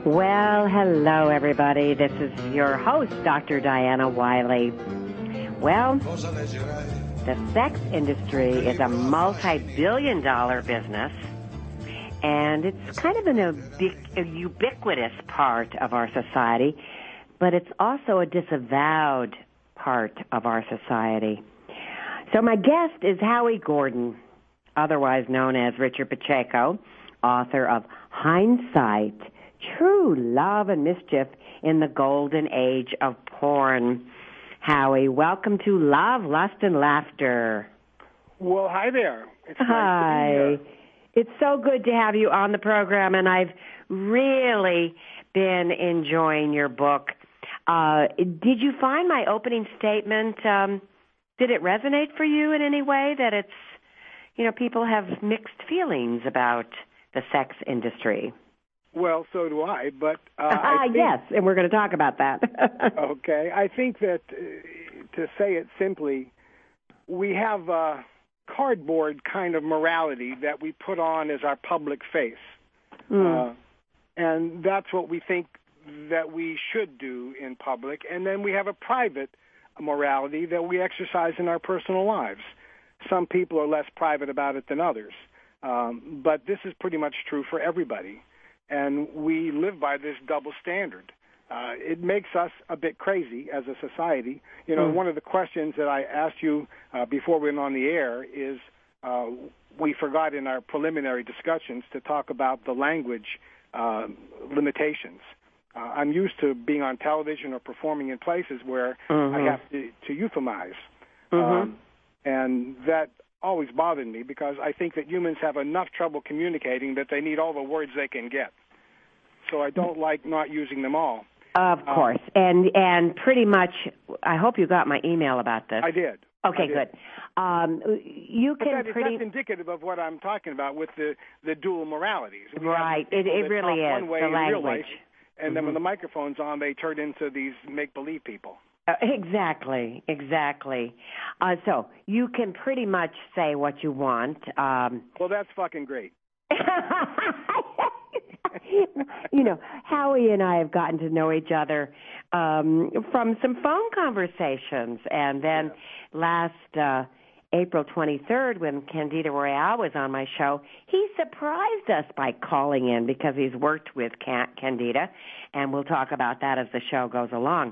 Well, hello, everybody. This is your host, Dr. Diana Wiley. Well, the sex industry is a multi-billion-dollar business, and it's kind of a ubiquitous part of our society, but it's also a disavowed part of our society. So my guest is Howie Gordon, otherwise known as Richard Pacheco, author of Hindsight, True Love and Mischief in the Golden Age of Porn. Howie, welcome to Love, Lust, and Laughter. Well, hi there. It's Hi. Nice to be here. It's so good to have you on the program, and I've really been enjoying your book. Did you find my opening statement, did it resonate for you in any way that it's, people have mixed feelings about the sex industry? Well, so do I, but... yes, and we're going to talk about that. Okay. I think that, to say it simply, we have a cardboard kind of morality that we put on as our public face. And that's what we think that we should do in public. And then we have a private morality that we exercise in our personal lives. Some people are less private about it than others. But this is pretty much true for everybody. And we live by this double standard. It makes us a bit crazy as a society. One of the questions that I asked you before we went on the air is we forgot in our preliminary discussions to talk about the language limitations. I'm used to being on television or performing in places where I have to euphemize. And that always bothered me because I think that humans have enough trouble communicating that they need all the words they can get. So I don't like not using them all. Of course. And pretty much, I hope you got my email about this. I did. Okay, good. That's indicative of what I'm talking about with the dual moralities. Right. It really is, one way the in language. Real life, and then when the microphone's on, they turn into these make-believe people. Exactly. So you can pretty much say what you want. Well, that's fucking great. Howie and I have gotten to know each other from some phone conversations. And then last April 23rd, when Candida Royale was on my show, he surprised us by calling in because he's worked with Candida, and we'll talk about that as the show goes along.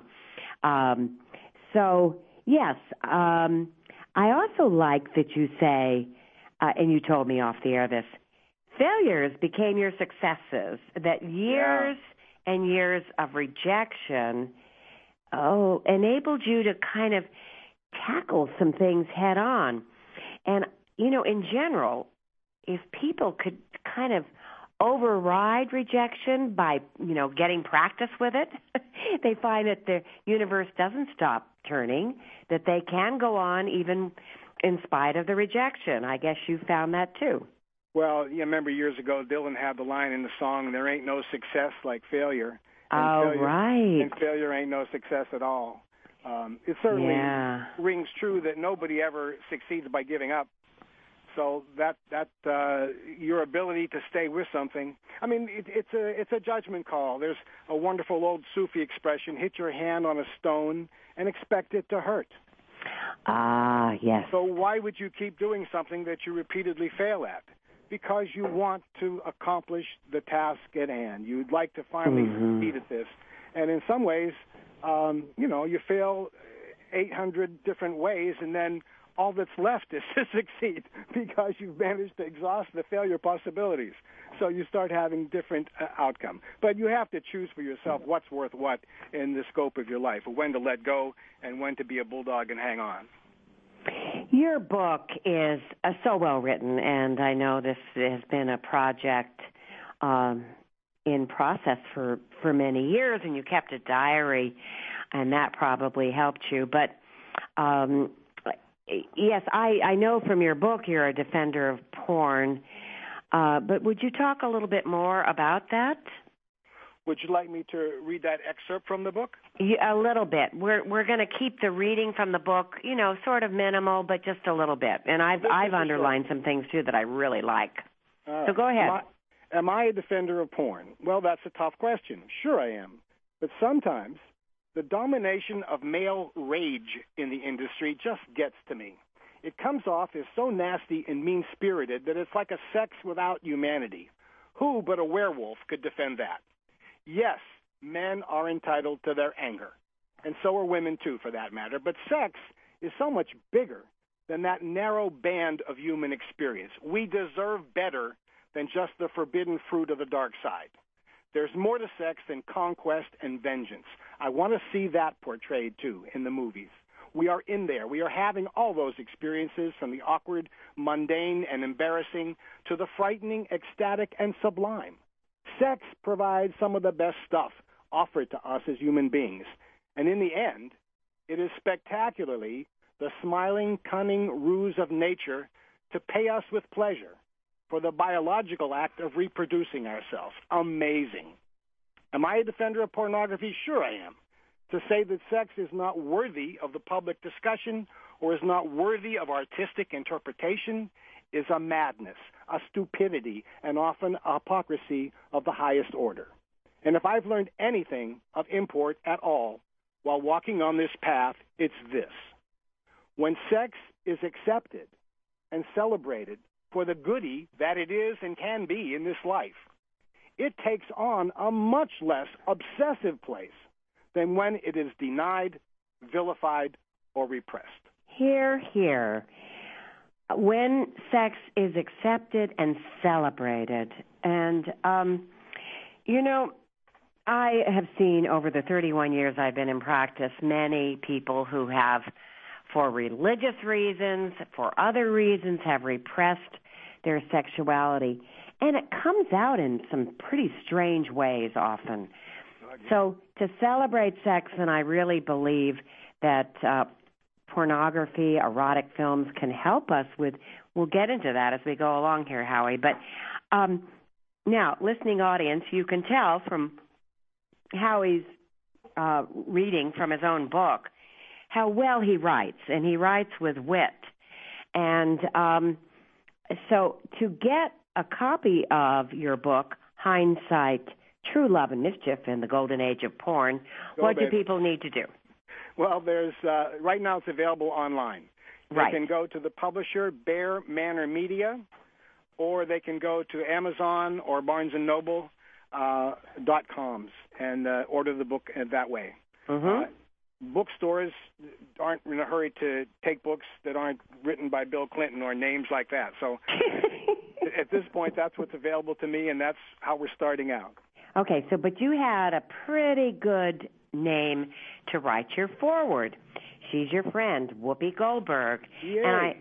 So, yes, I also like that you say, and you told me off the air this, failures became your successes, that years and years of rejection enabled you to kind of tackle some things head on. And, in general, if people could kind of override rejection by, getting practice with it, they find that the universe doesn't stop turning, that they can go on even in spite of the rejection. I guess you found that too. Well, you remember years ago, Dylan had the line in the song, "There ain't no success like failure." Right. And failure ain't no success at all. It certainly rings true that nobody ever succeeds by giving up. So that your ability to stay with something, I mean, it's a judgment call. There's a wonderful old Sufi expression: hit your hand on a stone and expect it to hurt. Yes. So why would you keep doing something that you repeatedly fail at? Because you want to accomplish the task at hand. You'd like to finally succeed at this. And in some ways, you fail 800 different ways, and then all that's left is to succeed because you've managed to exhaust the failure possibilities. So you start having different outcome. But you have to choose for yourself what's worth what in the scope of your life, when to let go and when to be a bulldog and hang on. Your book is so well written, and I know this has been a project in process for many years, and you kept a diary, and that probably helped you. But yes, I know from your book you're a defender of porn, but would you talk a little bit more about that? Would you like me to read that excerpt from the book? Yeah, a little bit. We're going to keep the reading from the book, sort of minimal, but just a little bit. And I've underlined some things too that I really like. So go ahead. Am I a defender of porn? Well, that's a tough question. Sure I am. But sometimes the domination of male rage in the industry just gets to me. It comes off as so nasty and mean-spirited that it's like a sex without humanity. Who but a werewolf could defend that? Yes, men are entitled to their anger, and so are women too, for that matter. But sex is so much bigger than that narrow band of human experience. We deserve better than just the forbidden fruit of the dark side. There's more to sex than conquest and vengeance. I want to see that portrayed, too, in the movies. We are in there. We are having all those experiences, from the awkward, mundane, and embarrassing to the frightening, ecstatic, and sublime. Sex provides some of the best stuff offered to us as human beings. And in the end, it is spectacularly the smiling, cunning ruse of nature to pay us with pleasure for the biological act of reproducing ourselves. Amazing. Am I a defender of pornography? Sure I am. To say that sex is not worthy of the public discussion or is not worthy of artistic interpretation is a madness, a stupidity, and often a hypocrisy of the highest order. And if I've learned anything of import at all while walking on this path, it's this. When sex is accepted and celebrated for the goody that it is and can be in this life, it takes on a much less obsessive place than when it is denied, vilified, or repressed. Hear, hear. When sex is accepted and celebrated. And, I have seen over the 31 years I've been in practice many people who have, for religious reasons, for other reasons, have repressed their sexuality. And it comes out in some pretty strange ways often. So to celebrate sex, and I really believe that pornography, erotic films can help us with, we'll get into that as we go along here, Howie. But now, listening audience, you can tell from Howie's reading from his own book how well he writes, and he writes with wit. And so to get a copy of your book, Hindsight, True Love and Mischief in the Golden Age of Porn, what do people need to do? Well, there's right now it's available online. Right. They can go to the publisher, Bear Manor Media, or they can go to Amazon or BarnesandNoble.coms and order the book that way. Mm-hmm. Bookstores aren't in a hurry to take books that aren't written by Bill Clinton or names like that. So at this point, that's what's available to me, and that's how we're starting out. Okay, so but you had a pretty good name to write your foreword. She's your friend, Whoopi Goldberg. Yay.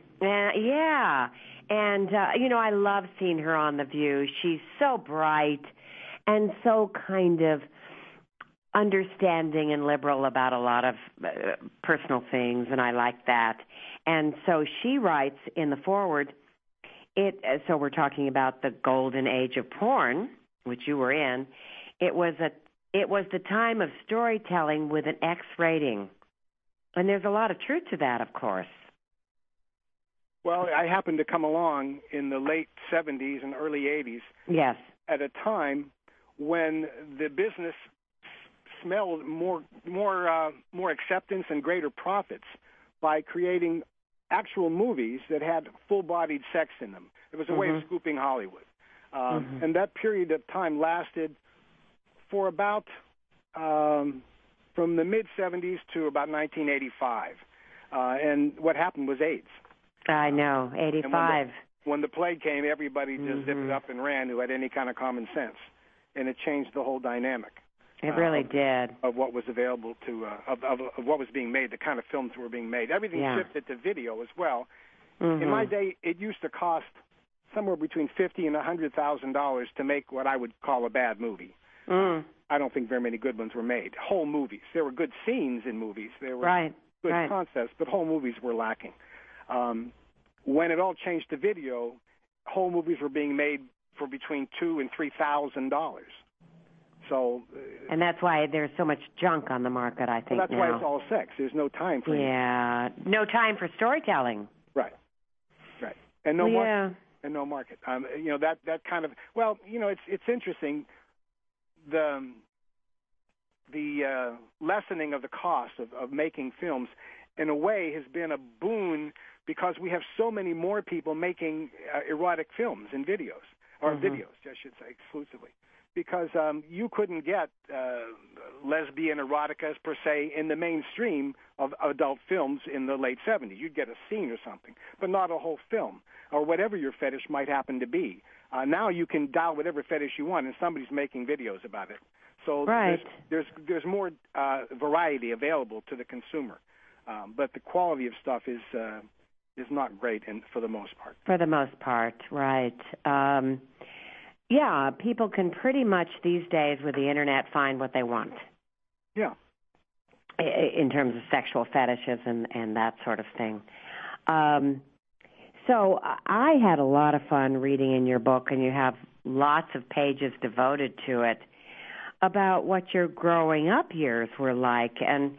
And I love seeing her on The View. She's so bright and so kind of understanding and liberal about a lot of personal things, and I like that. And so she writes in the foreword, so we're talking about the golden age of porn, which you were in. It was the time of storytelling with an X rating. And there's a lot of truth to that, of course. Well, I happened to come along in the late 70s and early 80s. Yes. At a time when the business smelled more acceptance and greater profits by creating actual movies that had full-bodied sex in them. It was a way of scooping Hollywood. And that period of time lasted for about from the mid-'70s to about 1985. And what happened was AIDS. I know, 85. When the plague came, everybody just zipped it up and ran who had any kind of common sense. And it changed the whole dynamic. It really did. Of what was available to, of what was being made, the kind of films that were being made. Everything shifted to video as well. In my day, it used to cost somewhere between $50,000 and $100,000 to make what I would call a bad movie. I don't think very many good ones were made. Whole movies. There were good scenes in movies. There were good concepts, but whole movies were lacking. When it all changed to video, whole movies were being made for between $2,000 and $3,000. So, and that's why there's so much junk on the market, I think. Well, that's why it's all sex. There's no time for no time for storytelling. Right. And no And no market. That kind of, well, it's interesting. The lessening of the cost of making films, in a way, has been a boon because we have so many more people making erotic films and videos, or videos, I should say, exclusively. Because you couldn't get lesbian eroticas, per se, in the mainstream of adult films in the late 70s. You'd get a scene or something, but not a whole film, or whatever your fetish might happen to be. Now you can dial whatever fetish you want, and somebody's making videos about it. So there's more variety available to the consumer. But the quality of stuff is not great for the most part. For the most part, right. Yeah, people can pretty much these days with the Internet find what they want. Yeah. In terms of sexual fetishes and that sort of thing. So I had a lot of fun reading in your book, and you have lots of pages devoted to it, about what your growing up years were like. And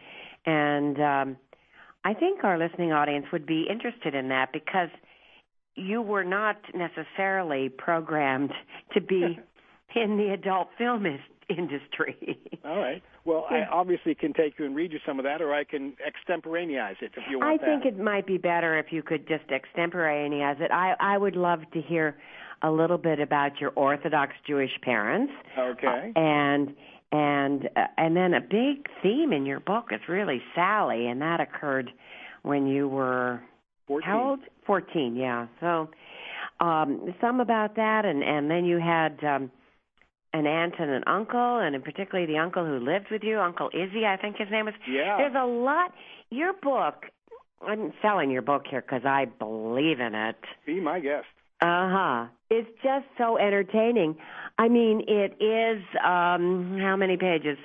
I think our listening audience would be interested in that, because you were not necessarily programmed to be in the adult film industry. All right. Well, I obviously can take you and read you some of that, or I can extemporaneous it if you want that. I think it might be better if you could just extemporaneous it. I would love to hear a little bit about your Orthodox Jewish parents. Okay. And then a big theme in your book is really Sally, and that occurred when you were 14. How old? 14, yeah. So some about that, and then you had an aunt and an uncle, and particularly the uncle who lived with you, Uncle Izzy, I think his name was. Yeah. There's a lot. Your book, I'm selling your book here because I believe in it. Be my guest. It's just so entertaining. I mean, it is, how many pages?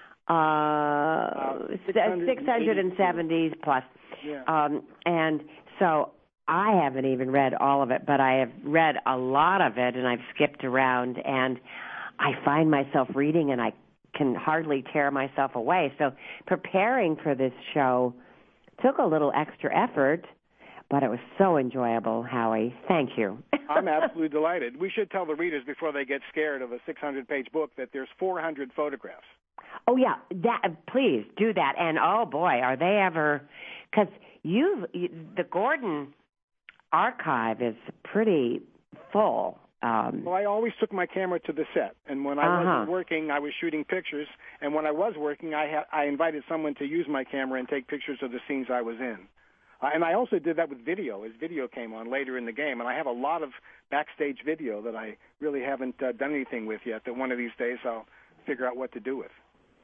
670 plus. Yeah. And so I haven't even read all of it, but I have read a lot of it, and I've skipped around, and I find myself reading, and I can hardly tear myself away. So preparing for this show took a little extra effort, but it was so enjoyable, Howie. Thank you. I'm absolutely delighted. We should tell the readers before they get scared of a 600-page book that there's 400 photographs. Oh, yeah. Please do that. And, oh, boy, are they ever – because the Gordon archive is pretty full. Well, I always took my camera to the set, and when I wasn't working, I was shooting pictures, and when I was working, I invited someone to use my camera and take pictures of the scenes I was in. And I also did that with video, as video came on later in the game, and I have a lot of backstage video that I really haven't done anything with yet, that one of these days I'll figure out what to do with.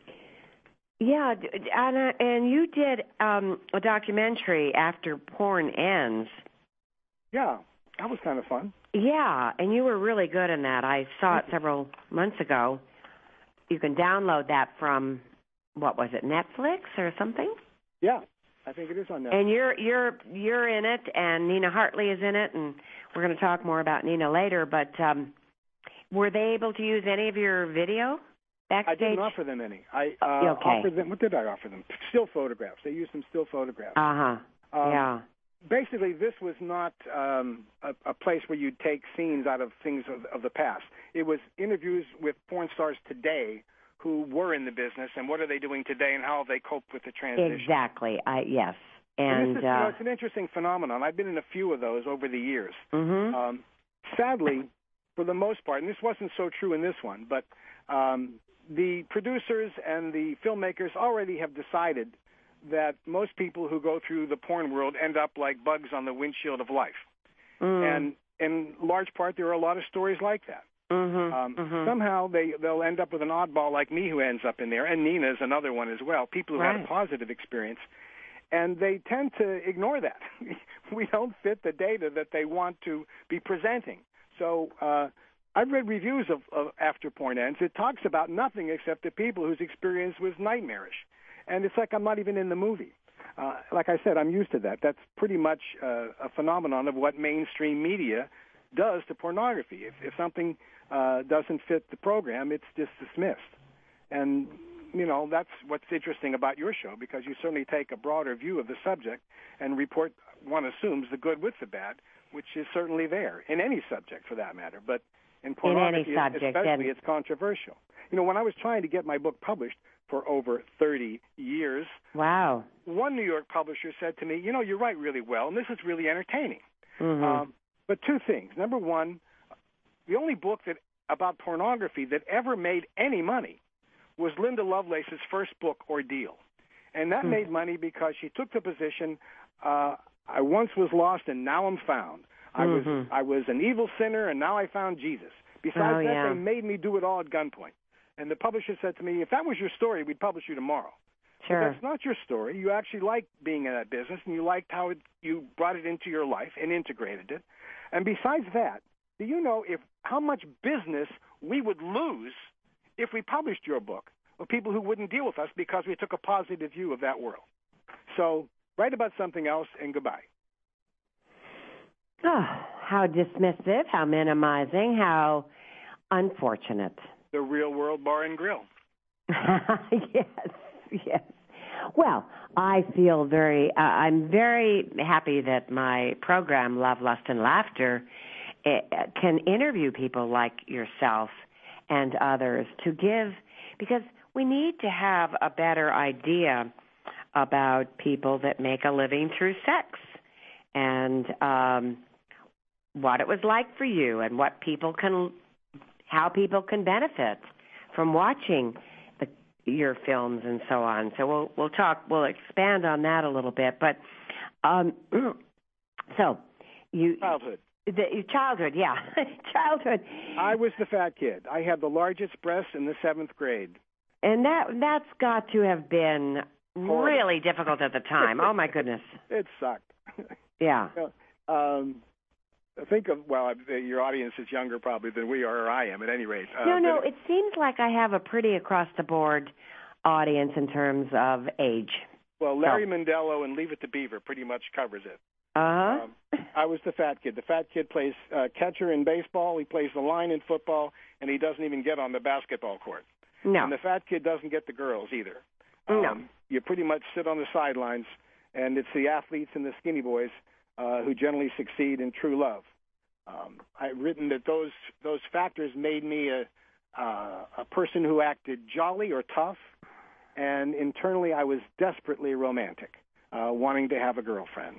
Yeah, and you did a documentary, After Porn Ends. Yeah, that was kind of fun. Yeah, and you were really good in that. I saw it several months ago. You can download that from, what was it, Netflix or something? Yeah, I think it is on Netflix. And you're in it, and Nina Hartley is in it, and we're going to talk more about Nina later. But were they able to use any of your video backstage? I didn't offer them any. I offered them. What did I offer them? Still photographs. They used some still photographs. Yeah. Basically, this was not a place where you'd take scenes out of things of the past. It was interviews with porn stars today who were in the business, and what are they doing today, and how they cope with the transition. Exactly. Yes. And it's an interesting phenomenon. I've been in a few of those over the years. Mm-hmm. Sadly, for the most part, and this wasn't so true in this one, but the producers and the filmmakers already have decided that most people who go through the porn world end up like bugs on the windshield of life. And in large part, there are a lot of stories like that. Somehow they'll end up with an oddball like me who ends up in there, and Nina's another one as well, people who had a positive experience. And they tend to ignore that. We don't fit the data that they want to be presenting. So I've read reviews of After Porn Ends. It talks about nothing except the people whose experience was nightmarish. And it's like I'm not even in the movie. Like I said, I'm used to that. That's pretty much a phenomenon of what mainstream media does to pornography. If something doesn't fit the program, it's just dismissed. And, that's what's interesting about your show, because you certainly take a broader view of the subject and report, one assumes, the good with the bad. which is certainly there in any subject for that matter, but in pornography especially, it's controversial. You know, when I was trying to get my book published for over 30 years, wow, one New York publisher said to me, you know, you write really well, and this is really entertaining. But two things. Number one, the only book about pornography that ever made any money was Linda Lovelace's first book, Ordeal. And that made money because she took the position, I once was lost and now I'm found. I was an evil sinner and now I found Jesus. Besides they made me do it all at gunpoint. And the publisher said to me, if that was your story, we'd publish you tomorrow. Sure. But that's not your story. You actually liked being in that business, and you liked how you brought it into your life and integrated it. And besides that, do you know how much business we would lose if we published your book of people who wouldn't deal with us because we took a positive view of that world? So write about something else, and goodbye. Oh, how dismissive, how minimizing, how unfortunate. The Real World Bar and Grill. Yes. Well, I feel I'm very happy that my program, Love, Lust, and Laughter, can interview people like yourself and others because we need to have a better idea about people that make a living through sex and what it was like for you and how people can benefit from watching your films and so on. So we'll expand on that a little bit. But so childhood. Your childhood, yeah, childhood. I was the fat kid. I had the largest breasts in the 7th grade. And that's got to have been really difficult at the time. Oh my goodness. It sucked. Yeah. Think of, your audience is younger probably than we are, or I am at any rate. No, it seems like I have a pretty across-the-board audience in terms of age. Well, Larry Mondello and Leave It to Beaver pretty much covers it. Uh-huh. I was the fat kid. The fat kid plays catcher in baseball, he plays the line in football, and he doesn't even get on the basketball court. No. And the fat kid doesn't get the girls either. No. You pretty much sit on the sidelines, and it's the athletes and the skinny boys who generally succeed in true love. I've written that those factors made me a person who acted jolly or tough, and internally I was desperately romantic, wanting to have a girlfriend.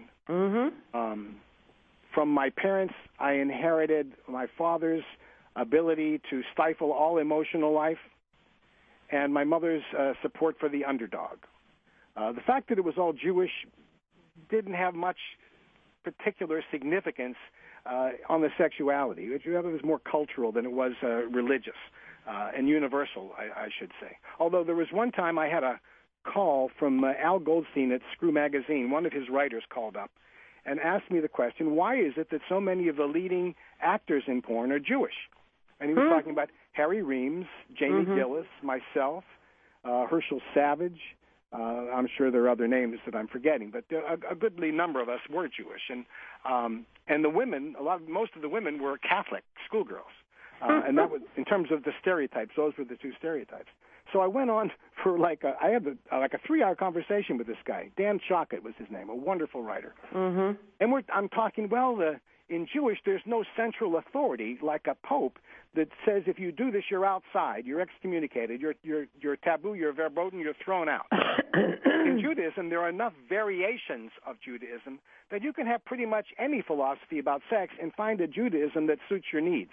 From my parents, I inherited my father's ability to stifle all emotional life and my mother's support for the underdog. The fact that it was all Jewish didn't have much particular significance on the sexuality. It was more cultural than it was religious and universal, I should say. Although there was one time I had a call from Al Goldstein at Screw Magazine. One of his writers called up and asked me the question, why is it that so many of the leading actors in porn are Jewish? And he was talking about Harry Reams, Jamie Gillis, myself, Herschel Savage. I'm sure there are other names that I'm forgetting, but a goodly number of us were Jewish, and the women, most of the women were Catholic schoolgirls, and that was in terms of the stereotypes. Those were the two stereotypes. So I went on for I had a 3-hour conversation with this guy. Dan Shockett was his name, a wonderful writer. And I'm talking. In Jewish, there's no central authority like a pope that says if you do this, you're outside, you're excommunicated, you're taboo, you're verboten, you're thrown out. In Judaism, there are enough variations of Judaism that you can have pretty much any philosophy about sex and find a Judaism that suits your needs.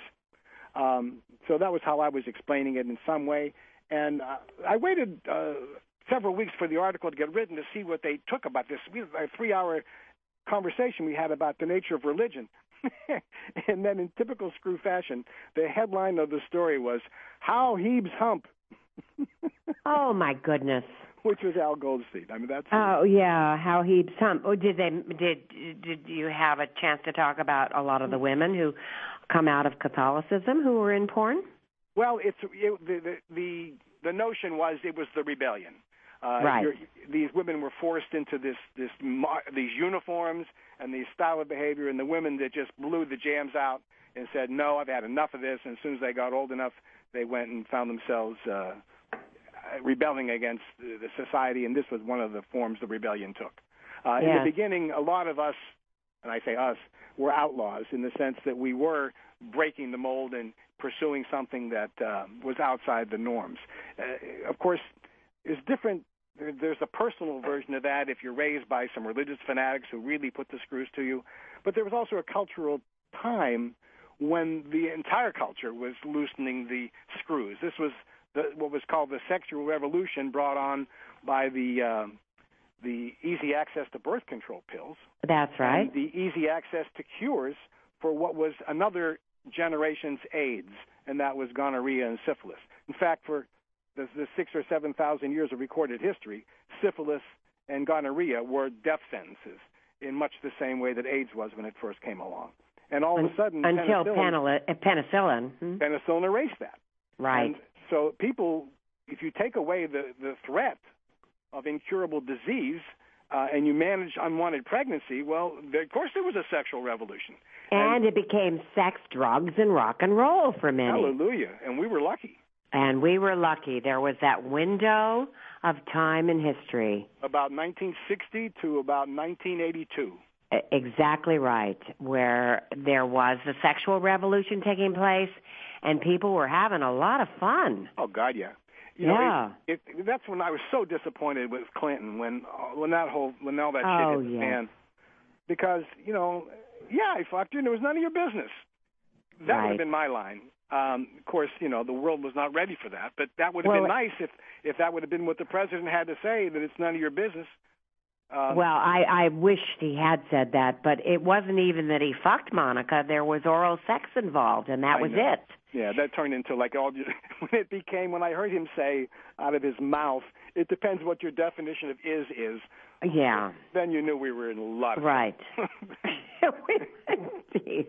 So that was how I was explaining it in some way. And I waited several weeks for the article to get written to see what they took about this. A 3-hour conversation we had about the nature of religion. And then in typical Screw fashion, the headline of the story was, How Heebs Hump. Oh, my goodness. Which was Al Goldstein. I mean, that's... Oh, yeah, How Heebs Hump. Oh, did you have a chance to talk about a lot of the women who come out of Catholicism who were in porn? Well, the notion was it was the rebellion. Right. These women were forced into these uniforms and these style of behavior, and the women that just blew the jams out and said, no, I've had enough of this. And as soon as they got old enough, they went and found themselves rebelling against the society, and this was one of the forms the rebellion took. In the beginning, a lot of us and I say us, were outlaws in the sense that we were breaking the mold and pursuing something that was outside the norms. Of course, it's different. There's a personal version of that if you're raised by some religious fanatics who really put the screws to you. But there was also a cultural time when the entire culture was loosening the screws. This was what was called the sexual revolution, brought on by the easy access to birth control pills. That's right. And the easy access to cures for what was another generation's AIDS, and that was gonorrhea and syphilis. In fact, for the 6,000 or 7,000 years of recorded history, syphilis and gonorrhea were death sentences in much the same way that AIDS was when it first came along. And all of a sudden, until penicillin erased that. Right. And so people, if you take away the threat of incurable disease and you manage unwanted pregnancy, well, of course there was a sexual revolution. And it became sex, drugs, and rock and roll for many. Hallelujah. And we were lucky. And we were lucky. There was that window of time in history. About 1960 to about 1982. Exactly right, where there was the sexual revolution taking place, and people were having a lot of fun. Oh, God, yeah. You know, that's when I was so disappointed with Clinton when all that shit hit the fan. Because, I fucked you and it was none of your business. That would have been my line. Of course, the world was not ready for that, but that would have been nice if that would have been what the president had to say, that it's none of your business. I wished he had said that, but it wasn't even that he fucked Monica. There was oral sex involved, and that was it. Yeah, that turned into when I heard him say out of his mouth, it depends what your definition of is. Yeah. Then you knew we were in a lot of right. Jeez.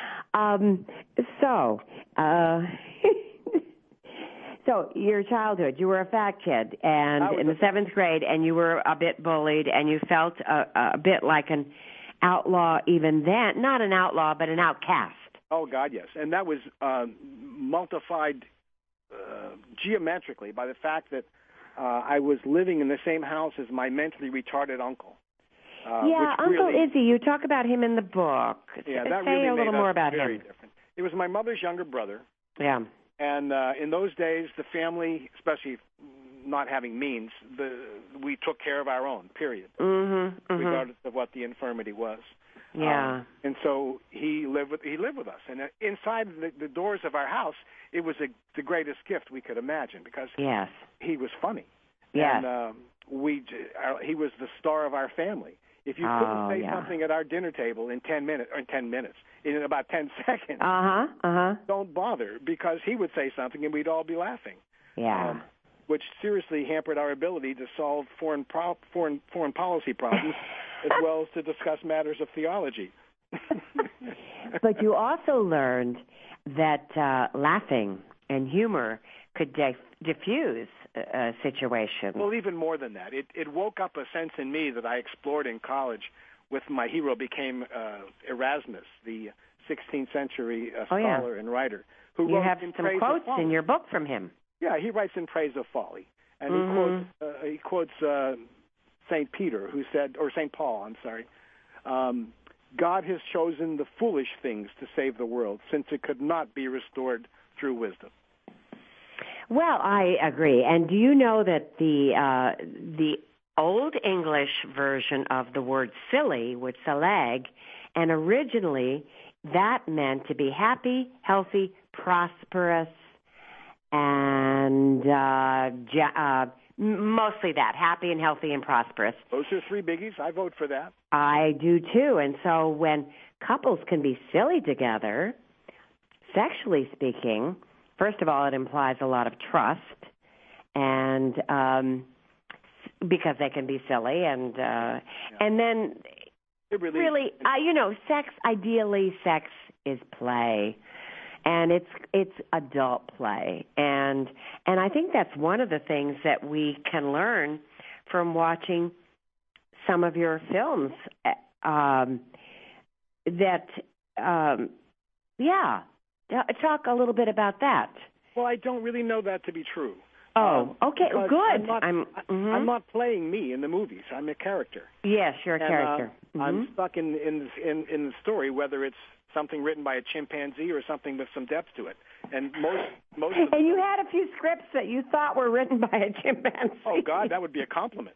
So your childhood, you were a fat kid, and in the 7th grade, and you were a bit bullied, and you felt a bit like an outlaw even then. Not an outlaw, but an outcast. Oh, God, yes. And that was multiplied geometrically by the fact that I was living in the same house as my mentally retarded uncle. Uncle Izzy, you talk about him in the book. Yeah, that Say really a little more about very him. Different. It was my mother's younger brother. Yeah. And in those days, the family, especially not having means, we took care of our own, period, regardless of what the infirmity was. Yeah. And so he lived with us. And inside the doors of our house, it was the greatest gift we could imagine because he was funny. Yes. And he was the star of our family. If you couldn't say something at our dinner table in 10 minutes, in about 10 seconds, don't bother, because he would say something and we'd all be laughing. Yeah. Which seriously hampered our ability to solve foreign policy problems as well as to discuss matters of theology. But you also learned that laughing and humor could diffuse a situation. Well, even more than that. It woke up a sense in me that I explored in college with my hero became Erasmus, the 16th century scholar and writer. Who you wrote have in some praise quotes of in your book from him. Yeah, he writes in praise of folly. And he quotes St. Peter, who said, or St. Paul, I'm sorry, God has chosen the foolish things to save the world, since it could not be restored through wisdom. Well, I agree. And do you know that the Old English version of the word silly was salag, and originally that meant to be happy, healthy, prosperous, and mostly that, happy and healthy and prosperous. Those are 3 biggies. I vote for that. I do too. And so when couples can be silly together, sexually speaking, first of all, it implies a lot of trust, and because they can be silly, and then really, sex is play, and it's adult play, and I think that's one of the things that we can learn from watching some of your films. Talk a little bit about that. Well, I don't really know that to be true. Oh, okay, good. I'm not playing me in the movies. I'm a character. Yes, you're a character. I'm stuck in the story, whether it's something written by a chimpanzee or something with some depth to it. And most of and you had a few scripts that you thought were written by a chimpanzee. Oh God, that would be a compliment.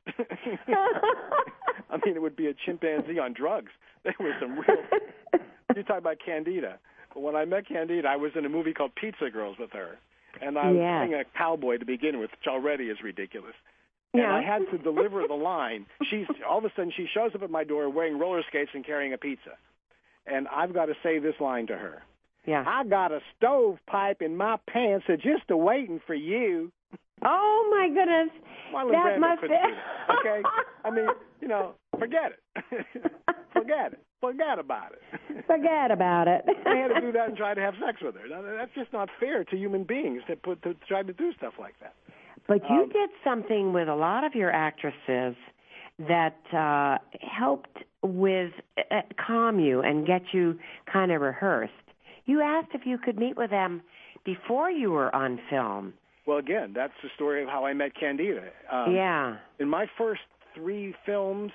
I mean, it would be a chimpanzee on drugs. There was some real. You talk about Candida. When I met Candida, I was in a movie called Pizza Girls with her. And I was playing a cowboy to begin with, which already is ridiculous. And I had to deliver the line. All of a sudden, she shows up at my door wearing roller skates and carrying a pizza. And I've got to say this line to her. Yeah. I got a stovepipe in my pants just waiting for you. Oh, my goodness. That must be. Okay? I mean, forget it. Forget it. Forget about it. Forget about it. I had to do that and try to have sex with her. Now, that's just not fair to human beings to try to do stuff like that. But you did something with a lot of your actresses that helped with calm you and get you kind of rehearsed. You asked if you could meet with them before you were on film. Well, again, that's the story of how I met Candida. In my first 3 films,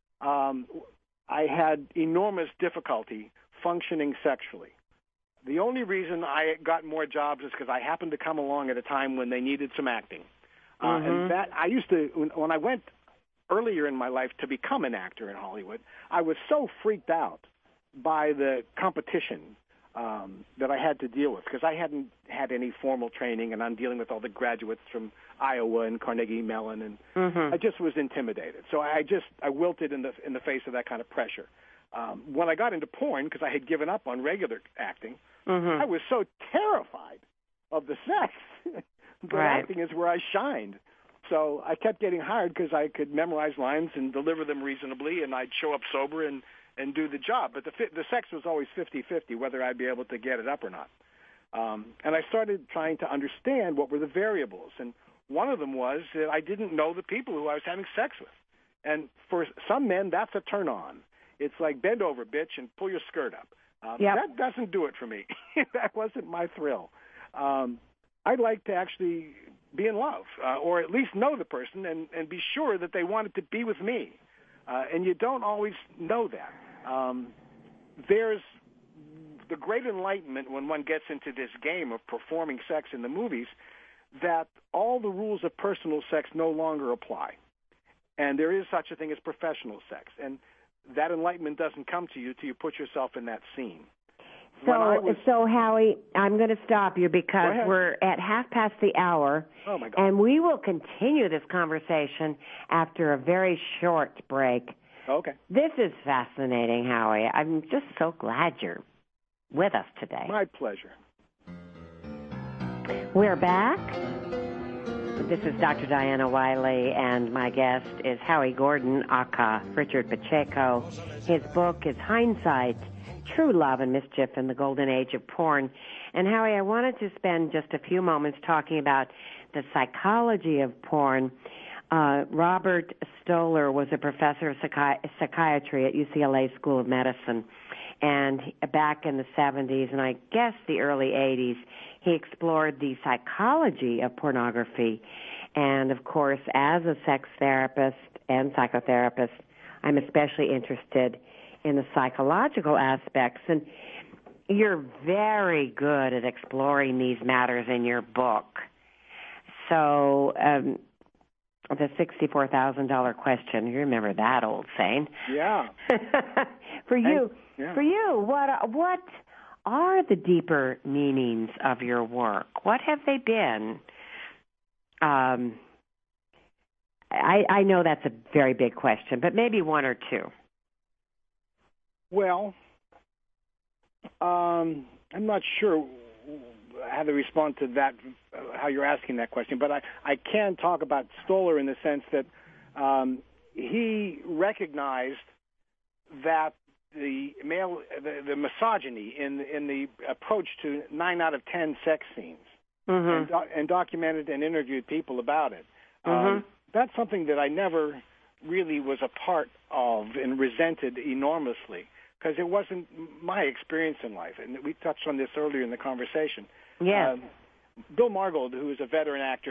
I had enormous difficulty functioning sexually. The only reason I got more jobs is because I happened to come along at a time when they needed some acting. And that I used to, when I went earlier in my life to become an actor in Hollywood, I was so freaked out by the competition that I had to deal with because I hadn't had any formal training, and I'm dealing with all the graduates from Iowa and Carnegie Mellon, and I just was intimidated. So I wilted in the face of that kind of pressure. When I got into porn, because I had given up on regular acting, I was so terrified of the sex that acting is where I shined. So I kept getting hired because I could memorize lines and deliver them reasonably, and I'd show up sober and do the job. But the sex was always 50-50, whether I'd be able to get it up or not. And I started trying to understand what were the variables. And one of them was that I didn't know the people who I was having sex with. And for some men, that's a turn-on. It's like, bend over, bitch, and pull your skirt up. That doesn't do it for me. That wasn't my thrill. I'd like to actually be in love, or at least know the person and be sure that they wanted to be with me. And you don't always know that. There's the great enlightenment when one gets into this game of performing sex in the movies, that all the rules of personal sex no longer apply. And there is such a thing as professional sex. And that enlightenment doesn't come to you till you put yourself in that scene. So Howie, I'm going to stop you because we're at 1:30. Oh, my God. And we will continue this conversation after a very short break. Okay. This is fascinating, Howie. I'm just so glad you're with us today. My pleasure. We're back. This is Dr. Diana Wiley, and my guest is Howie Gordon, aka Richard Pacheco. His book is Hindsight, True Love and Mischief in the Golden Age of Porn. And Howie, I wanted to spend just a few moments talking about the psychology of porn. Robert Stoller was a professor of psychiatry at UCLA School of Medicine. And back in the 70s and I guess the early 80s, he explored the psychology of pornography. And, of course, as a sex therapist and psychotherapist, I'm especially interested in the psychological aspects. And you're very good at exploring these matters in your book. So the $64,000 question, you remember that old saying. Yeah. For you, what are the deeper meanings of your work? What have they been? I know that's a very big question, but maybe one or two. Well, I'm not sure how to respond to that, how you're asking that question, but I can talk about Stoller in the sense that he recognized that the misogyny in the approach to 9 out of 10 sex scenes, and documented and interviewed people about it. That's something that I never really was a part of and resented enormously, because it wasn't my experience in life. And we touched on this earlier in the conversation. Yes. Bill Margold, who is a veteran actor,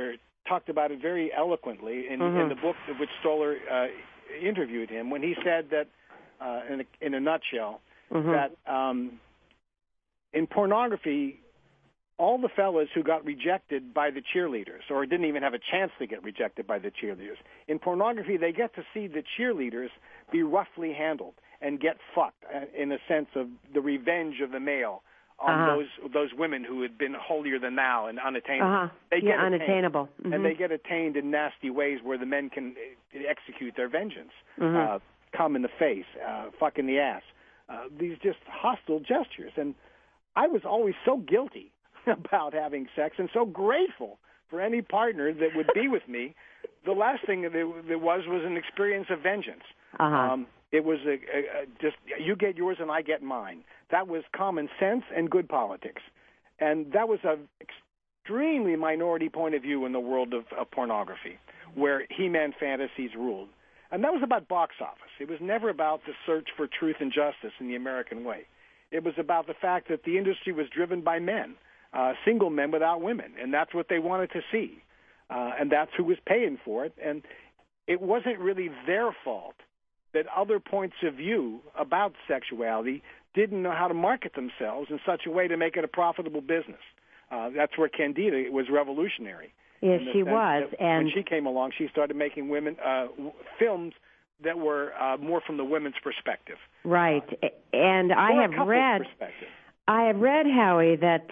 talked about it very eloquently in the book in which Stoller interviewed him, when he said that, in a nutshell, that in pornography, all the fellas who got rejected by the cheerleaders, or didn't even have a chance to get rejected by the cheerleaders, in pornography they get to see the cheerleaders be roughly handled and get fucked, in a sense of the revenge of the male on those women who had been holier than thou and unattainable. They get unattainable. And they get attained in nasty ways where the men can execute their vengeance. Come in the face, fuck in the ass. These just hostile gestures. And I was always so guilty about having sex and so grateful for any partner that would be with me. The last thing there was an experience of vengeance. It was just, you get yours and I get mine. That was common sense and good politics. And that was an extremely minority point of view in the world of pornography, where He-Man fantasies ruled. And that was about box office. It was never about the search for truth and justice in the American way. It was about the fact that the industry was driven by men, single men without women, and that's what they wanted to see. And that's who was paying for it. And it wasn't really their fault that other points of view about sexuality didn't know how to market themselves in such a way to make it a profitable business. That's where Candida was revolutionary. Yes, she was. And when she came along, she started making women films that were more from the women's perspective. Right. And I have read, Howie, that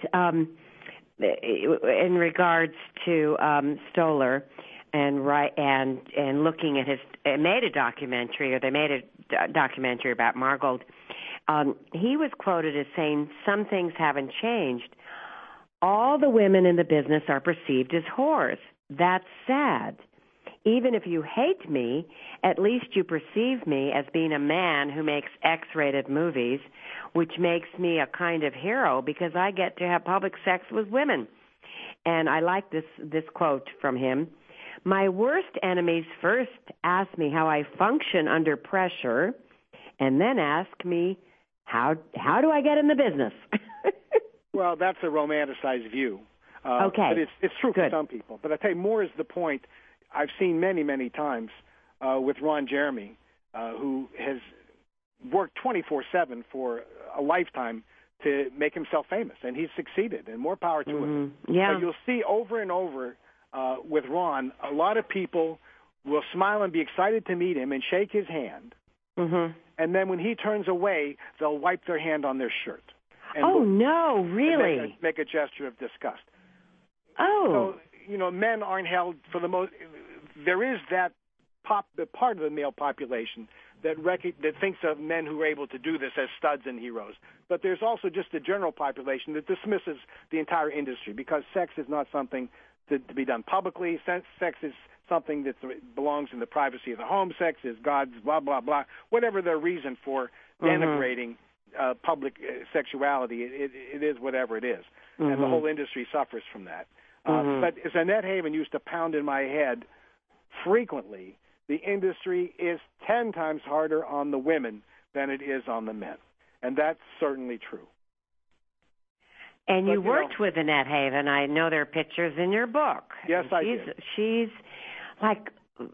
in regards to Stoller and looking at they made a documentary about Margold. He was quoted as saying, some things haven't changed. All the women in the business are perceived as whores. That's sad. Even if you hate me, at least you perceive me as being a man who makes X-rated movies, which makes me a kind of hero because I get to have public sex with women. And I like this quote from him. My worst enemies first ask me how I function under pressure, and then ask me, how do I get in the business? Well, that's a romanticized view. Okay. But it's true for some people. But I tell you, more is the point I've seen many, many times with Ron Jeremy, who has worked 24/7 for a lifetime to make himself famous, and he's succeeded, and more power to him. Yeah. But you'll see over and over with Ron, a lot of people will smile and be excited to meet him and shake his hand, and then when he turns away, they'll wipe their hand on their shirt. And no, really? And make a gesture of disgust. Oh. So, men aren't held for the most. There is that part of the male population that thinks of men who are able to do this as studs and heroes. But there's also just the general population that dismisses the entire industry because sex is not something to be done publicly. Sex is something that belongs in the privacy of the home. Sex is God's blah, blah, blah. Whatever their reason for denigrating public sexuality, it is whatever it is. And the whole industry suffers from that. But as Annette Haven used to pound in my head frequently, the industry is 10 times harder on the women than it is on the men. And that's certainly true. And you worked with Annette Haven. I know there are pictures in your book. Yes, I did. She's like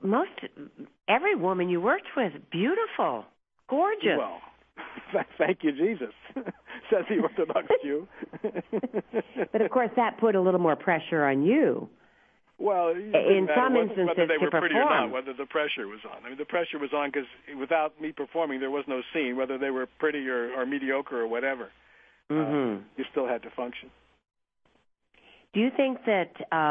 every woman you worked with, beautiful, gorgeous. Well, thank you, Jesus, says the Orthodox Jew. But, of course, that put a little more pressure on you. Well, in some instances, whether they were to pretty or perform. not, whether the pressure was on. I mean, the pressure was on because without me performing, there was no scene, whether they were pretty or mediocre or whatever. You still had to function. Do you think that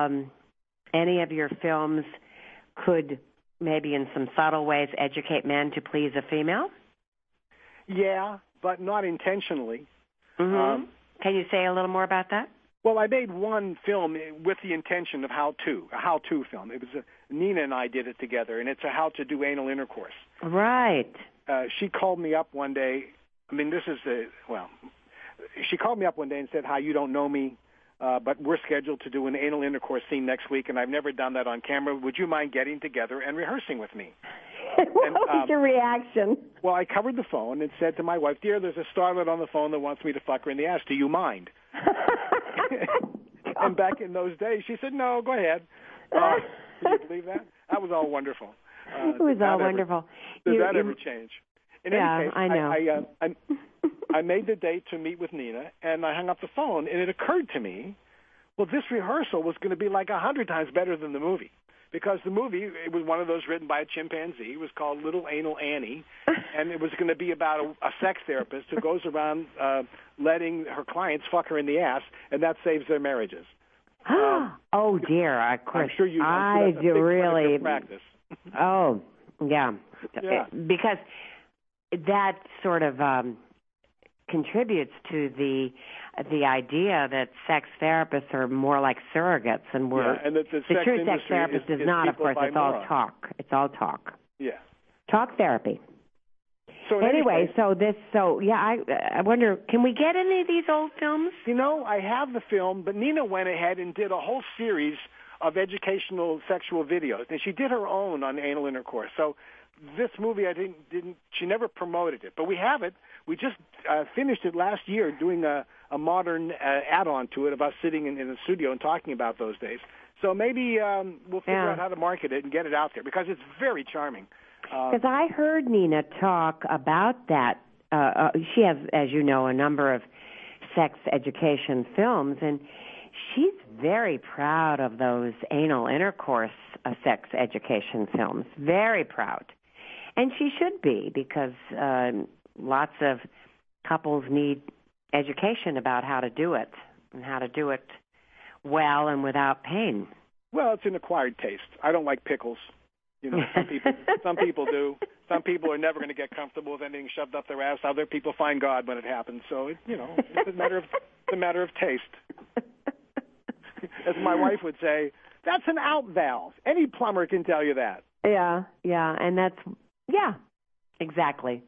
any of your films could, maybe in some subtle ways, educate men to please a female? Yeah, but not intentionally. Can you say a little more about that? Well, I made one film with the intention of a how-to film. It was Nina and I did it together, and it's a how to do anal intercourse. Right. She called me up one day. I mean, she called me up one day and said, "Hi, you don't know me, but we're scheduled to do an anal intercourse scene next week, and I've never done that on camera. Would you mind getting together and rehearsing with me?" What was your reaction? Well, I covered the phone and said to my wife, "Dear, there's a starlet on the phone that wants me to fuck her in the ass. Do you mind?" And back in those days, she said, "No, go ahead." Can you believe that? That was all wonderful. It was all wonderful. Did that ever change? In any case, I know. I made the date to meet with Nina, and I hung up the phone, and it occurred to me, well, this rehearsal was going to be like 100 times better than the movie. Because the movie, it was one of those written by a chimpanzee. It was called Little Anal Annie, and it was going to be about a sex therapist who goes around letting her clients fuck her in the ass, and that saves their marriages. Oh, dear. Of course. I'm sure you know. I do really. Practice. Oh, yeah. Because that sort of contributes to the idea that sex therapists are more like surrogates, and and that the true sex therapist is not, of course. It's all talk. It's all talk. Yeah. Talk therapy. So anyway, I wonder, can we get any of these old films? You know, I have the film, but Nina went ahead and did a whole series of educational sexual videos, and she did her own on anal intercourse. So this movie, I didn't. She never promoted it, but we have it. We just finished it last year, doing a modern add-on to it about sitting in a studio and talking about those days. So maybe we'll figure out how to market it and get it out there, because it's very charming. Because I heard Nina talk about that. She has, as you know, a number of sex education films, and she's very proud of those anal intercourse sex education films. Very proud. And she should be, because lots of couples need education about how to do it, and how to do it well and without pain. Well, it's an acquired taste. I don't like pickles. You know, some people do. Some people are never going to get comfortable with anything shoved up their ass. Other people find God when it happens. So, it's a matter of taste. As my wife would say, that's an out valve. Any plumber can tell you that. Yeah, and exactly.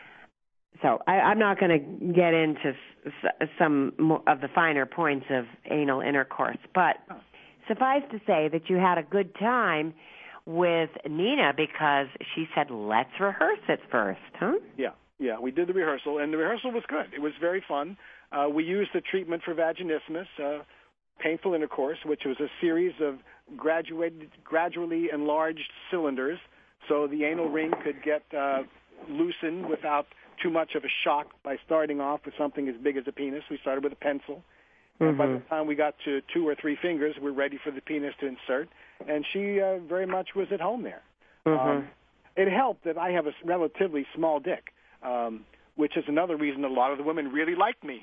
So I'm not going to get into some of the finer points of anal intercourse, but suffice to say that you had a good time with Nina, because she said, let's rehearse it first, huh? Yeah, we did the rehearsal, and the rehearsal was good. It was very fun. We used the treatment for vaginismus, painful intercourse, which was a series of gradually enlarged cylinders, so the anal ring could get loosened without too much of a shock by starting off with something as big as a penis. We started with a pencil. And by the time we got to 2 or 3 fingers, we're ready for the penis to insert. And she very much was at home there. It helped that I have a relatively small dick, which is another reason a lot of the women really like me.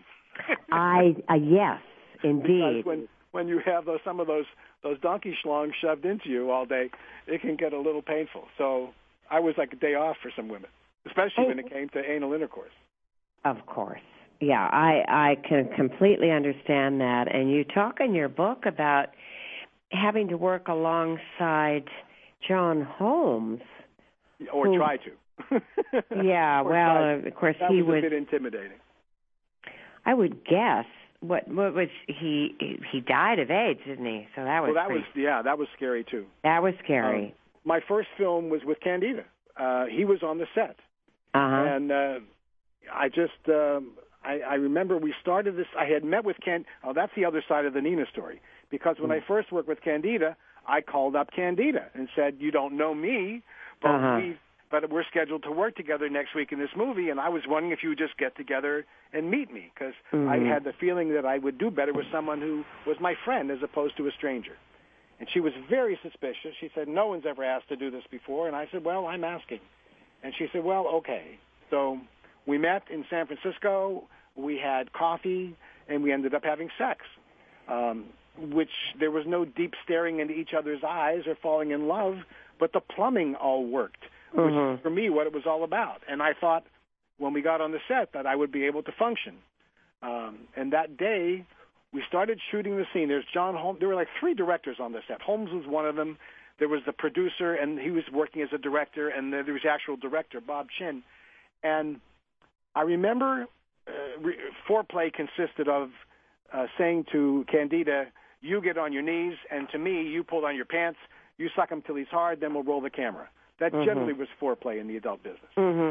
Yes, indeed. Because when you have some of those donkey schlongs shoved into you all day, it can get a little painful. So I was like a day off for some women, especially when it came to anal intercourse. Of course. Yeah, I can completely understand that. And you talk in your book about having to work alongside John Holmes. Or try to. Yeah, of course he was a bit intimidating. I would guess. What was he died of AIDS, didn't he? So that was that was scary too. That was scary. My first film was with Candida. He was on the set. And I just I remember we started this. I had met with Oh, that's the other side of the Nina story. Because when I first worked with Candida, I called up Candida and said, "You don't know me, but we're scheduled to work together next week in this movie, and I was wondering if you would just get together and meet me, because I had the feeling that I would do better with someone who was my friend as opposed to a stranger." And she was very suspicious. She said, "No one's ever asked to do this before." And I said, "Well, I'm asking." And she said, "Well, okay." So we met in San Francisco. We had coffee, and we ended up having sex, which there was no deep staring into each other's eyes or falling in love, but the plumbing all worked, which is for me what it was all about. And I thought when we got on the set that I would be able to function. And that day, we started shooting the scene. There's John Holmes. There were like 3 directors on the set. Holmes was one of them. There was the producer, and he was working as a director, and there was the actual director, Bob Chin. And I remember foreplay consisted of saying to Candida, "You get on your knees," and to me, "You pull down your pants, you suck him till he's hard, then we'll roll the camera." That generally was foreplay in the adult business.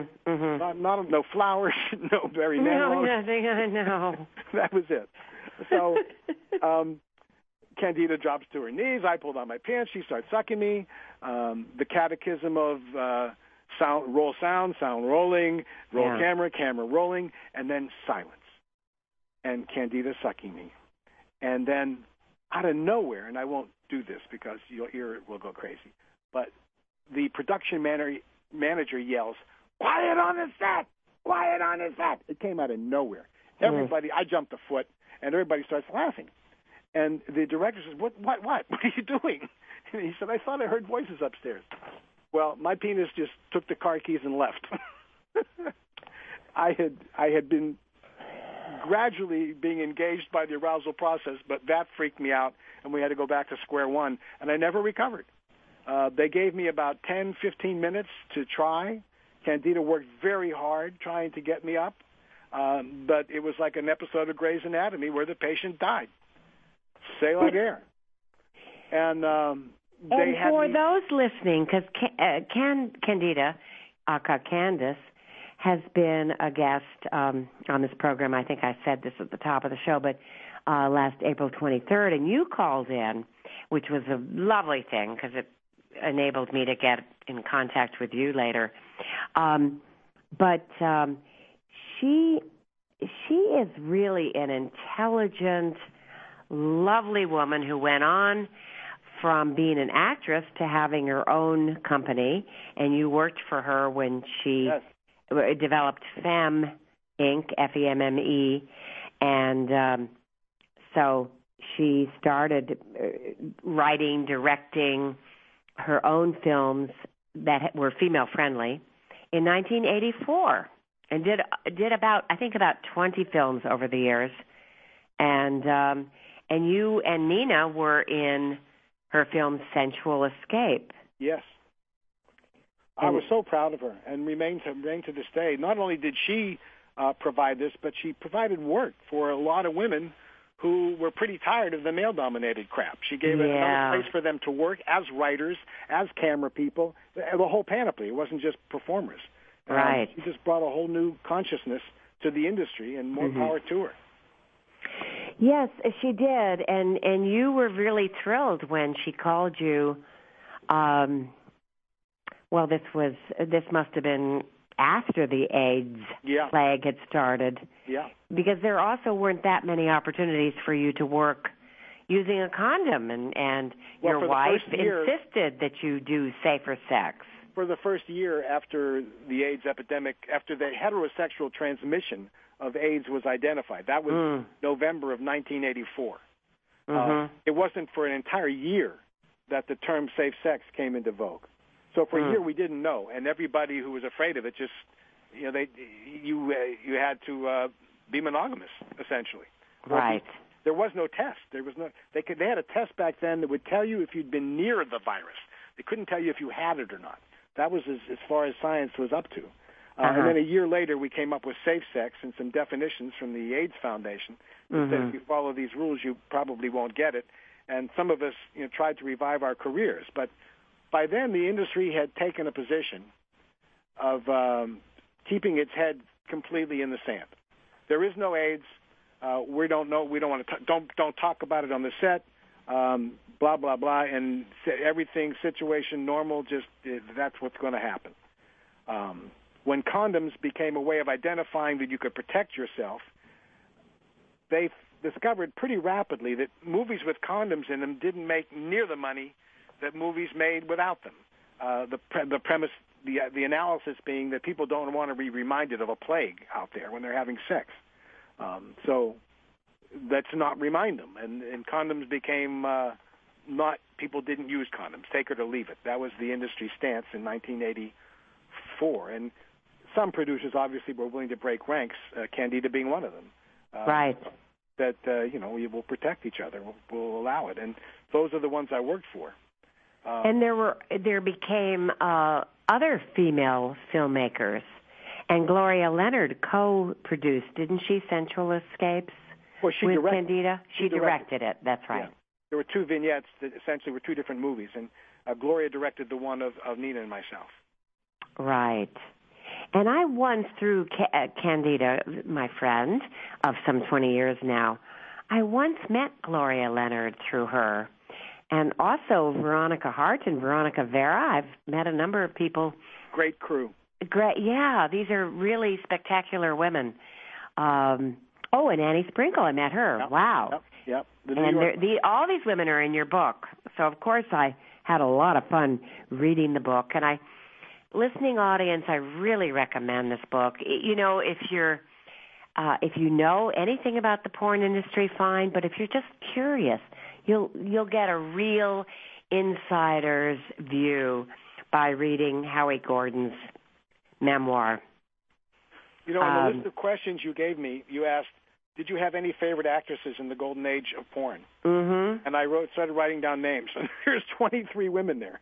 No flowers, no very No, nothing, I know. That was it. So Candida drops to her knees. I pull down my pants. She starts sucking me. The catechism of sound rolling, roll camera rolling, and then silence. And Candida sucking me. And then out of nowhere, and I won't do this because your ear will go crazy, but the production manager yells, "Quiet on the set! Quiet on the set!" It came out of nowhere. Everybody, I jumped a foot, and everybody starts laughing. And the director says, What are you doing? And he said, "I thought I heard voices upstairs." Well, my penis just took the car keys and left. I had been gradually being engaged by the arousal process, but that freaked me out, and we had to go back to square one, and I never recovered. They gave me about 10, 15 minutes to try. Candida worked very hard trying to get me up, but it was like an episode of Grey's Anatomy where the patient died. C'est la guerre. And for those listening, because Candida, aka Candace, has been a guest on this program. I think I said this at the top of the show, but last April 23rd, and you called in, which was a lovely thing because it enabled me to get in contact with you later. But she is really an intelligent, lovely woman who went on from being an actress to having her own company, and you worked for her when she developed Femme Inc., F-E-M-M-E, and so she started writing, directing her own films that were female-friendly in 1984, and did about 20 films over the years, and you and Nina were in her film Sensual Escape. Yes. I was so proud of her, and remain to this day. Not only did she provide this, but she provided work for a lot of women who were pretty tired of the male-dominated crap. She gave another place for them to work as writers, as camera people, the whole panoply. It wasn't just performers. Right. She just brought a whole new consciousness to the industry, and more power to her. Yes, she did, and you were really thrilled when she called you. Well, this must have been after the AIDS plague had started. Yeah. Because there also weren't that many opportunities for you to work using a condom, and your wife insisted that you do safer sex. For the first year after the AIDS epidemic, after the heterosexual transmission of AIDS was identified, that was November of 1984. It wasn't for an entire year that the term safe sex came into vogue. So for a year we didn't know, and everybody who was afraid of it just, you had to be monogamous essentially. Right. There was no test. They had a test back then that would tell you if you'd been near the virus. They couldn't tell you if you had it or not. That was as far as science was up to. And then a year later, we came up with safe sex and some definitions from the AIDS Foundation that said if you follow these rules, you probably won't get it. And some of us tried to revive our careers. But by then, the industry had taken a position of keeping its head completely in the sand. There is no AIDS. We don't know. We don't want to. Don't talk about it on the set. Blah blah blah, and everything situation normal. Just that's what's going to happen. When condoms became a way of identifying that you could protect yourself, they discovered pretty rapidly that movies with condoms in them didn't make near the money that movies made without them. The premise, the analysis being that people don't want to be reminded of a plague out there when they're having sex. So let's not remind them. And condoms became people didn't use condoms, take it or leave it. That was the industry stance in 1984. And some producers obviously were willing to break ranks, Candida being one of them. Right. That, we will protect each other. We'll allow it. And those are the ones I worked for. And there became other female filmmakers. And Gloria Leonard co-produced, didn't she, Sensual Escapes with Candida? She directed it, that's right. Yeah. There were two vignettes that essentially were two different movies, and Gloria directed the one of Nina and myself. Right. And I once, through Candida, my friend of some 20 years now, I once met Gloria Leonard through her, and also Veronica Hart and Veronica Vera. I've met a number of people. Great crew. Great, yeah. These are really spectacular women. And Annie Sprinkle, I met her. Yep, Wow. Yep. And all these women are in your book. So, of course, I had a lot of fun reading the book. And listening audience, I really recommend this book. You know, if you know anything about the porn industry, fine. But if you're just curious, you'll get a real insider's view by reading Howie Gordon's memoir. You know, in the list of questions you gave me, you asked, did you have any favorite actresses in the golden age of porn? Mm-hmm. And I started writing down names. And there's 23 women there.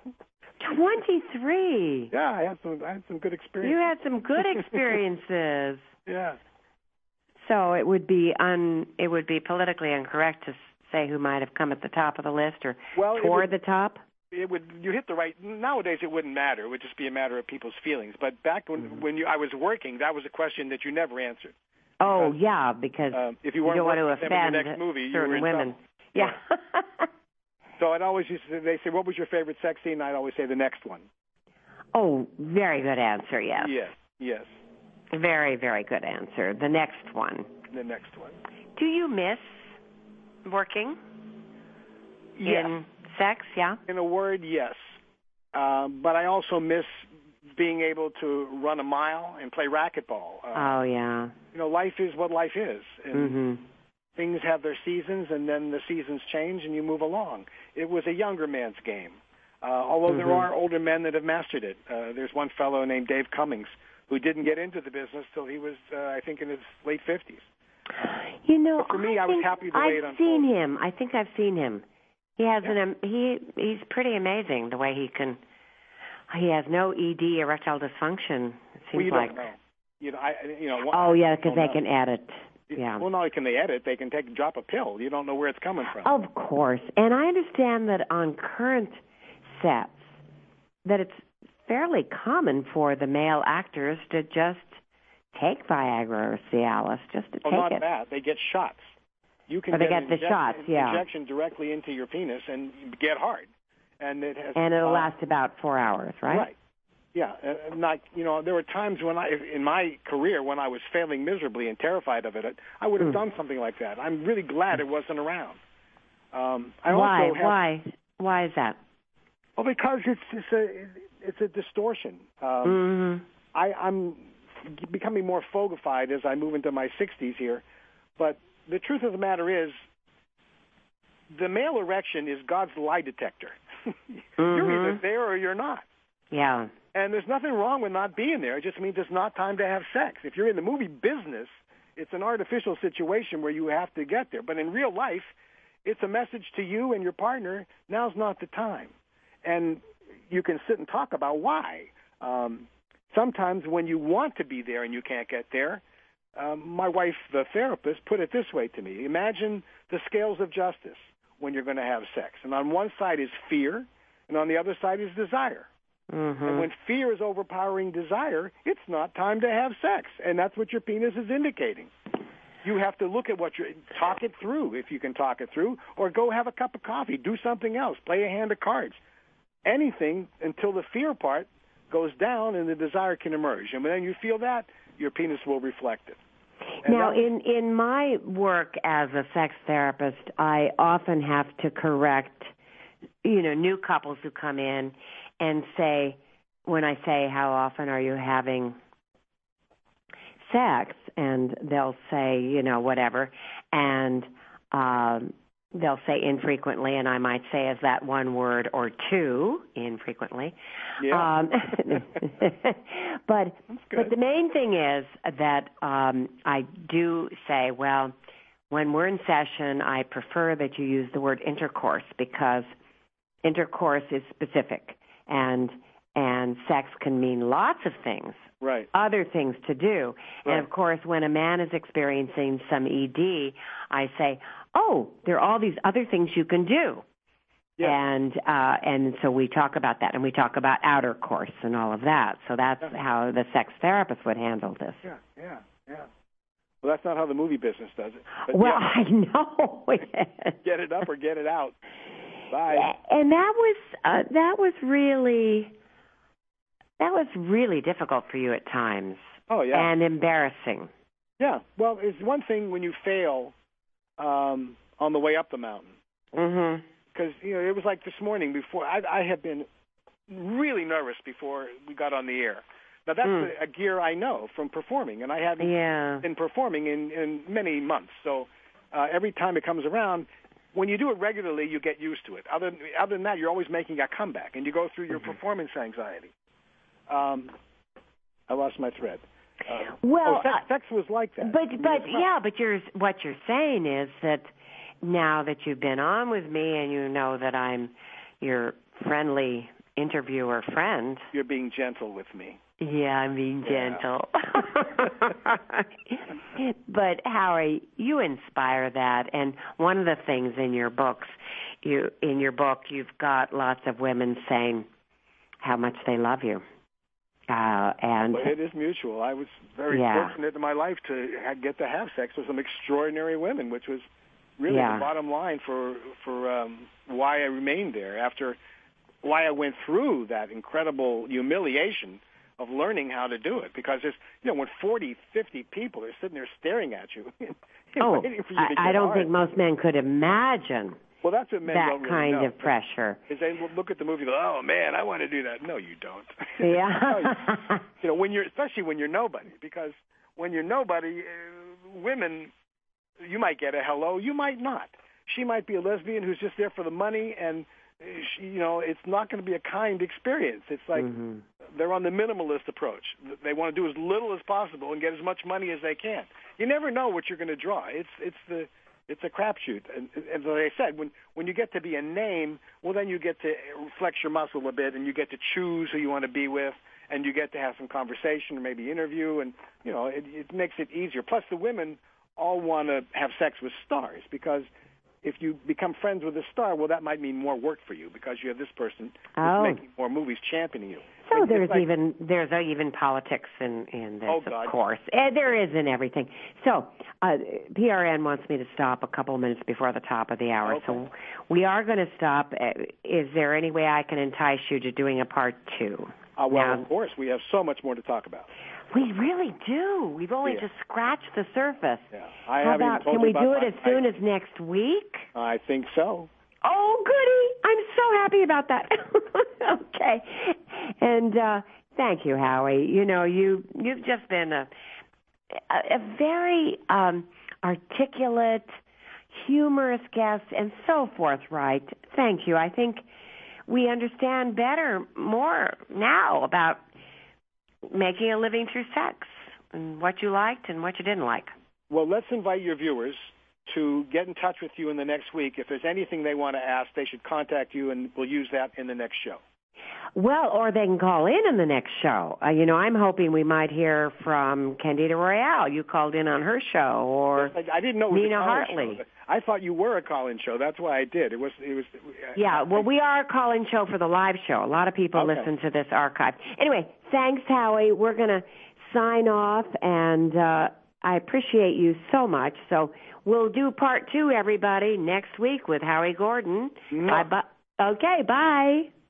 23? Yeah, I had some good experiences. You had some good experiences. Yeah. So it would be politically incorrect to say who might have come at the top of the list or toward the top. You hit the right. Nowadays, it wouldn't matter. It would just be a matter of people's feelings. But back when I was working, that was a question that you never answered. Oh, yeah, because if you weren't don't want to offend offend the next movie, certain you were in women. Trouble. Yeah. So I'd always they say, what was your favorite sex scene? I'd always say the next one. Oh, very good answer, yes. Yes. Very, very good answer. The next one. The next one. Do you miss working in sex, yeah? In a word, yes. But I also miss being able to run a mile and play racquetball. Oh, yeah. You know, life is what life is. And things have their seasons, and then the seasons change, and you move along. It was a younger man's game. Although there are older men that have mastered it. There's one fellow named Dave Cummings who didn't get into the business till he was, I think, in his late 50s. You know, but for me, I was happy the way it unfolded. I've seen him. I think I've seen him. He has he's pretty amazing the way he can. He has no ED, erectile dysfunction. It seems well, like. You don't know. Oh yeah, because they can edit. Yeah. Well, not only can they edit, they can drop a pill. You don't know where it's coming from. Of course, and I understand that on current sets, that it's fairly common for the male actors to just take Viagra or Cialis, just to take not it. that. They get shots. You can get the shots, injection directly into your penis and get hard. And it'll last about 4 hours, right? Right. Yeah. There were times in my career when I was failing miserably and terrified of it, I would have done something like that. I'm really glad it wasn't around. Why is that? Well, because it's a distortion. I'm becoming more fogified as I move into my 60s here, but the truth of the matter is, the male erection is God's lie detector. You're either there or you're not. Yeah. And there's nothing wrong with not being there. It just means it's not time to have sex. If you're in the movie business, it's an artificial situation where you have to get there. But in real life, it's a message to you and your partner, now's not the time. And you can sit and talk about why. Sometimes when you want to be there and you can't get there, my wife, the therapist, put it this way to me. Imagine the scales of justice when you're going to have sex. And on one side is fear, and on the other side is desire. And when fear is overpowering desire, it's not time to have sex. And that's what your penis is indicating. You have to look at talk it through, if you can talk it through, or go have a cup of coffee, do something else, play a hand of cards. Anything until the fear part goes down and the desire can emerge. And when you feel that, your penis will reflect it. And now, in my work as a sex therapist, I often have to correct, new couples who come in and say, when I say, how often are you having sex? And they'll say, whatever. And they'll say infrequently, and I might say as that one word or two, infrequently. Yeah. But the main thing is that I do say, well, when we're in session, I prefer that you use the word intercourse, because intercourse is specific, and sex can mean lots of things. Right. Other things to do. Right. And, of course, when a man is experiencing some ED, I say, oh, there are all these other things you can do. Yeah. And so we talk about that, and we talk about outer course and all of that. So that's how the sex therapist would handle this. Yeah. Well, that's not how the movie business does it. But well, yeah. I know. Get it up or get it out. Bye. And that was really difficult for you at times. Oh, yeah. And embarrassing. Yeah. Well, it's one thing when you fail on the way up the mountain. Mm-hmm. Because, it was like this morning before. I had been really nervous before we got on the air. Now, that's a gear I know from performing, and I haven't been performing in many months. So every time it comes around, when you do it regularly, you get used to it. Other than that, you're always making a comeback, and you go through your performance anxiety. I lost my thread. Sex was like that. But what you're saying is that now that you've been on with me and you know that I'm your friendly interviewer friend. You're being gentle with me. Yeah, I'm being gentle. But Howie, you inspire that, and one of the things in your books, you've got lots of women saying how much they love you. And it is mutual. I was very fortunate in my life to get to have sex with some extraordinary women, which was really the bottom line for why I remained there after why I went through that incredible humiliation of learning how to do it. Because there's, when 40, 50 people are sitting there staring at you, waiting for you to get I don't think most men could imagine. Well, that's what men don't really kind know. of pressure. Is they look at the movie and go, oh, man, I want to do that. No, you don't. Yeah. Especially when you're nobody. Because when you're nobody, women, you might get a hello, you might not. She might be a lesbian who's just there for the money, and it's not going to be a kind experience. It's like they're on the minimalist approach. They want to do as little as possible and get as much money as they can. You never know what you're going to draw. It's a crapshoot. And as I said, when you get to be a name, well, then you get to flex your muscle a bit, and you get to choose who you want to be with, and you get to have some conversation or maybe interview, and it makes it easier. Plus, the women all want to have sex with stars, because if you become friends with a star, well, that might mean more work for you because you have this person who's making more movies championing you. So there's even politics in this, of course. There is in everything. So PRN wants me to stop a couple of minutes before the top of the hour. Okay. So we are going to stop. Is there any way I can entice you to doing a part 2? Of course. We have so much more to talk about. We really do. We've only just scratched the surface. Yeah. Can we do it as soon as next week? I think so. Oh, goody. I'm so happy about that. Okay. And thank you, Howie. You've just been a very articulate, humorous guest and so forthright. Thank you. I think we understand more now about making a living through sex and what you liked and what you didn't like. Well, let's invite your viewers to get in touch with you in the next week. If there's anything they want to ask, they should contact you, and we'll use that in the next show. Well, or they can call in the next show. I'm hoping we might hear from Candida Royale. You called in on her show, or I didn't know it was Nina a Hartley. Show. I thought you were a call-in show. That's why I did. It was. Yeah. Well, we are a call-in show for the live show. A lot of people listen to this archive. Anyway, thanks, Howie. We're going to sign off, and I appreciate you so much. So we'll do part 2, everybody, next week with Howie Gordon. No. Okay. Bye.